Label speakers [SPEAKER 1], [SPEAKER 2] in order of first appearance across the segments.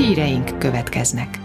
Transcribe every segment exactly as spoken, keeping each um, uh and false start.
[SPEAKER 1] Híreink következnek.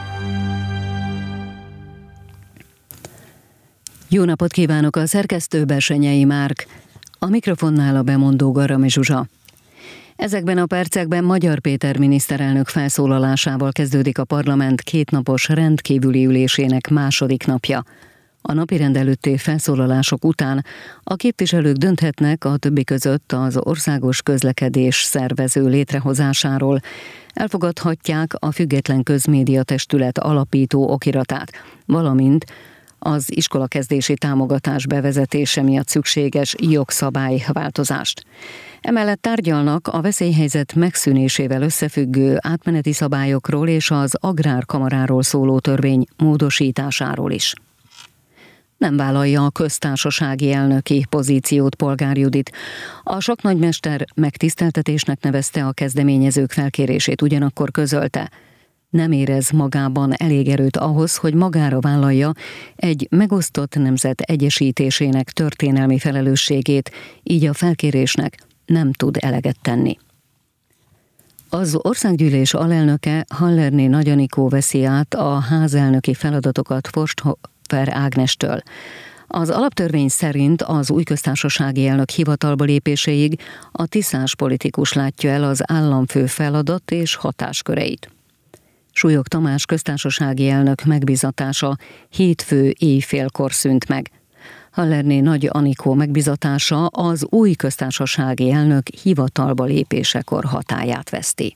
[SPEAKER 2] Jó napot kívánok, a szerkesztő Bersenyei Márk, a mikrofonnál a bemondó Garami Zsuzsa. Ezekben a percekben Magyar Péter miniszterelnök felszólalásával kezdődik a parlament kétnapos rendkívüli ülésének második napja. A napirend előtti felszólalások után a képviselők dönthetnek a többi között az országos közlekedés szervező létrehozásáról. Elfogadhatják a Független Közmédia Testület alapító okiratát, valamint az iskolakezdési támogatás bevezetése miatt szükséges jogszabályváltozást. Emellett tárgyalnak a veszélyhelyzet megszűnésével összefüggő átmeneti szabályokról és az agrárkamaráról szóló törvény módosításáról is. Nem vállalja a köztársasági elnöki pozíciót Polgár Judit. A saknagymester megtiszteltetésnek nevezte a kezdeményezők felkérését, ugyanakkor közölte, nem érez magában elég erőt ahhoz, hogy magára vállalja egy megosztott nemzet egyesítésének történelmi felelősségét, így a felkérésnek nem tud eleget tenni. Az országgyűlés alelnöke, Hallerné Nagy Anikó veszi át a házelnöki feladatokat Forsthofer Ágnestől. Az alaptörvény szerint az új köztársasági elnök hivatalba lépéséig a tiszás politikus látja el az államfő feladat és hatásköreit. Súlyog Tamás köztársasági elnök megbízatása hétfő éjfélkor szűnt meg. Hallerné Nagy Anikó megbízatása az új köztársasági elnök hivatalba lépésekor hatályát veszti.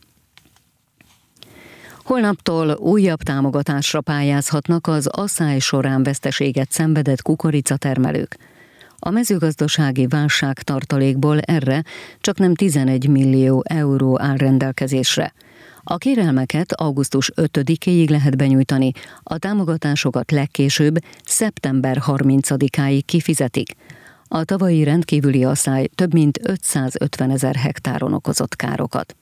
[SPEAKER 2] Holnaptól újabb támogatásra pályázhatnak az asszály során veszteséget szenvedett kukoricatermelők. A mezőgazdasági válságtartalékból erre csak nem tizenegy millió euró áll rendelkezésre. A kérelmeket augusztus ötödikéig lehet benyújtani, a támogatásokat legkésőbb szeptember harmincadikáig kifizetik. A tavalyi rendkívüli asszály több mint ötszázötvenezer hektáron okozott károkat.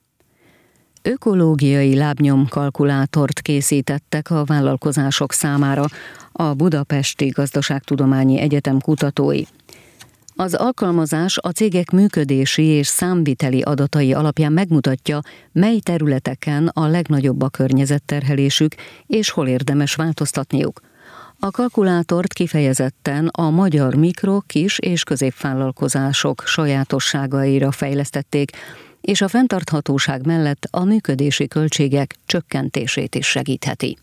[SPEAKER 2] Ökológiai lábnyomkalkulátort készítettek a vállalkozások számára a Budapesti Gazdaságtudományi Egyetem kutatói. Az alkalmazás a cégek működési és számviteli adatai alapján megmutatja, mely területeken a legnagyobb a környezetterhelésük, és hol érdemes változtatniuk. A kalkulátort kifejezetten a magyar mikro-, kis- és középvállalkozások sajátosságaira fejlesztették, és a fenntarthatóság mellett a működési költségek csökkentését is segítheti.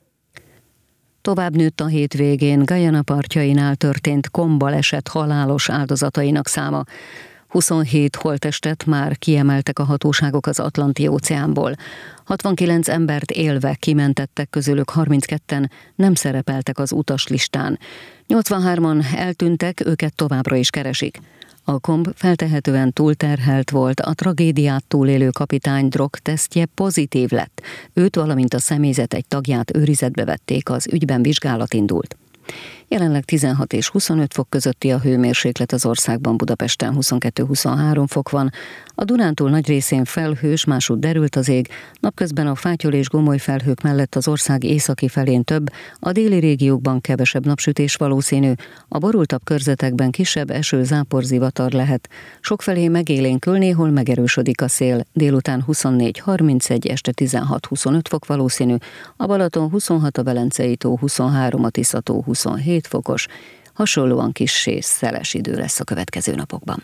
[SPEAKER 2] Tovább nőtt a hétvégén Guyana partjainál történt kombaleset halálos áldozatainak száma. huszonhét holttestet már kiemeltek a hatóságok az Atlanti-óceánból. hatvankilenc embert élve kimentettek, közülük harmincketten nem szerepeltek az utaslistán. nyolcvanhárman eltűntek, őket továbbra is keresik. A komb feltehetően túlterhelt volt, a tragédiát túlélő kapitány drogtesztje pozitív lett. Őt, valamint a személyzet egy tagját őrizetbe vették, az ügyben vizsgálat indult. Jelenleg tizenhat és huszonöt fok közötti a hőmérséklet az országban, Budapesten huszonkettő-huszonhárom fok van. A Dunántúl nagy részén felhős, másútt derült az ég, napközben a fátyol és gomoly felhők mellett az ország északi felén több, a déli régiókban kevesebb napsütés valószínű, a borultabb körzetekben kisebb eső, zápor, zivatar lehet. Sokfelé megélénkül, néhol megerősödik a szél, délután huszonnégy harmincegy, este tizenhat-huszonöt fok valószínű, a Balaton huszonhat, a Velencei tó huszonhárom, a Tisza tó huszonhét fokos, hasonlóan kissé szeles idő lesz a következő napokban.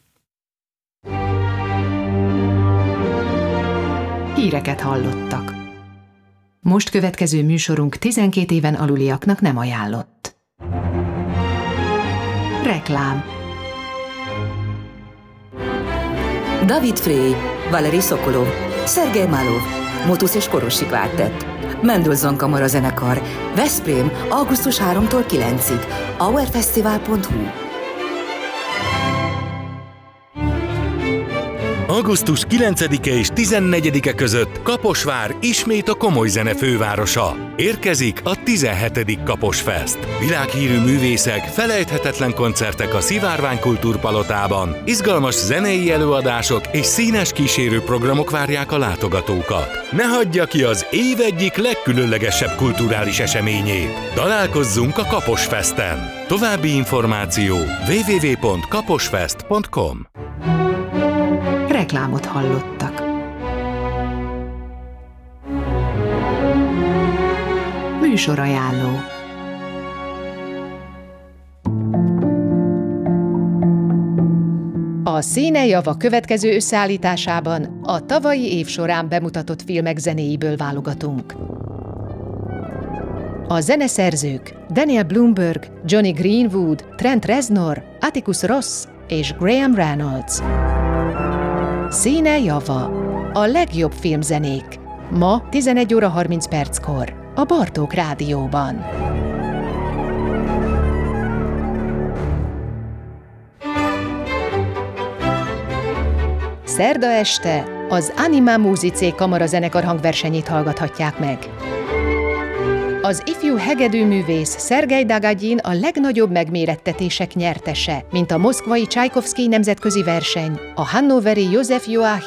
[SPEAKER 1] Híreket hallottak. Most következő műsorunk tizenkét éven aluliaknak nem ajánlott. Reklám.
[SPEAKER 3] David Frey, Valeri Sokolov, Szergej Malov, Motus és Korosi Kvártett, Mendelssohn Kamara zenekar, Veszprém, augusztus harmadikától kilencedikéig, auerfesztivál pont hu.
[SPEAKER 4] augusztus kilencedike és tizennegyedike között Kaposvár ismét a komoly zene fővárosa. Érkezik a tizenhetedik Kaposfest. Világhírű művészek, felejthetetlen koncertek a Szivárvány Kultúrpalotában, izgalmas zenei előadások és színes kísérő programok várják a látogatókat. Ne hagyja ki az év egyik legkülönlegesebb kulturális eseményét. Találkozzunk a Kaposfesten. További információ double-u double-u double-u pont kaposfest pont com.
[SPEAKER 1] Reklámot hallottak. Műsorajánló. A Színe Java következő összeállításában a tavalyi év során bemutatott filmek zenéiből válogatunk. A zeneszerzők Daniel Blumberg, Johnny Greenwood, Trent Reznor, Atticus Ross és Graham Reynolds. Színe Java. A legjobb filmzenék. Ma tizenegy óra harminc perckor a Bartók Rádióban. Szerda este az Anima Musicae kamarazenekar hangversenyét hallgathatják meg. Az ifjú hegedűművész Szergej Dagadzsin a legnagyobb megmérettetések nyertese, mint a moszkvai Csajkovszkij nemzetközi verseny, a hannoveri József Joachim